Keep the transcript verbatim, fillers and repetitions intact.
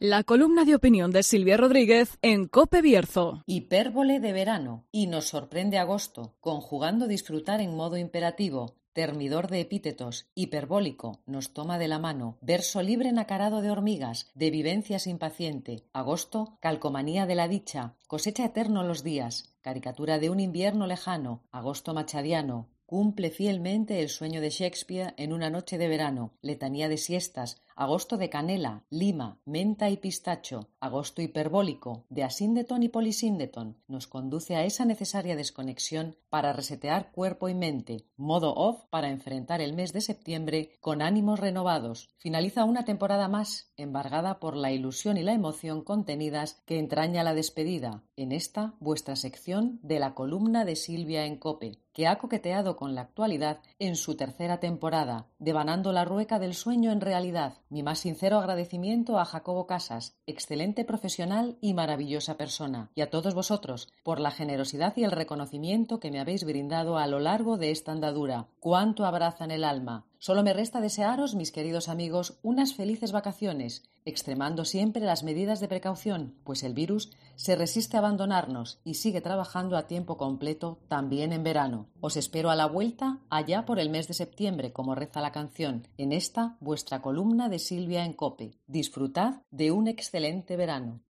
La columna de opinión de Silvia Rodríguez en COPE Bierzo. Hipérbole de verano. Y nos sorprende agosto, conjugando disfrutar en modo imperativo. Termidor de epítetos, hiperbólico, nos toma de la mano, verso libre nacarado de hormigas, de vivencias impaciente, agosto, calcomanía de la dicha, cosecha eterno los días, caricatura de un invierno lejano, agosto machadiano, cumple fielmente el sueño de Shakespeare en una noche de verano, letanía de siestas, agosto de canela, lima, menta y pistacho, agosto hiperbólico, de asíndeton y polisíndeton, nos conduce a esa necesaria desconexión para resetear cuerpo y mente, modo off para enfrentar el mes de septiembre con ánimos renovados. Finaliza una temporada más, embargada por la ilusión y la emoción contenidas que entraña la despedida, en esta vuestra sección de la columna de Silvia en COPE, que ha coqueteado con la actualidad en su tercera temporada, devanando la rueca del sueño en realidad. Mi más sincero agradecimiento a Jacobo Casas, excelente profesional y maravillosa persona, y a todos vosotros por la generosidad y el reconocimiento que me habéis brindado a lo largo de esta andadura. ¡Cuánto abrazan el alma! Solo me resta desearos, mis queridos amigos, unas felices vacaciones, extremando siempre las medidas de precaución, pues el virus se resiste a abandonarnos y sigue trabajando a tiempo completo también en verano. Os espero a la vuelta allá por el mes de septiembre, como reza la canción, en esta vuestra columna de Silvia en COPE. Disfrutad de un excelente verano.